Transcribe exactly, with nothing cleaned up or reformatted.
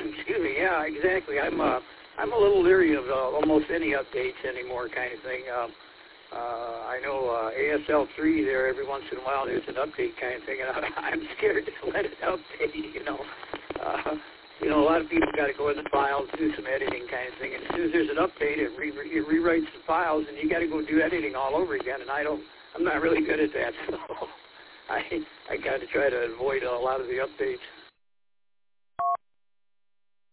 excuse me. Yeah, exactly. I'm uh, I'm a little leery of uh, almost any updates anymore, kind of thing. Um, uh, I know uh, A S L three there every once in a while there's an update kind of thing, and I, I'm scared to let it update. You know, uh, you know, a lot of people got to go in the files, do some editing kind of thing, and as soon as there's an update, it, re- it rewrites the files, and you got to go do editing all over again. And I don't, I'm not really good at that, so I I got to try to avoid a lot of the updates.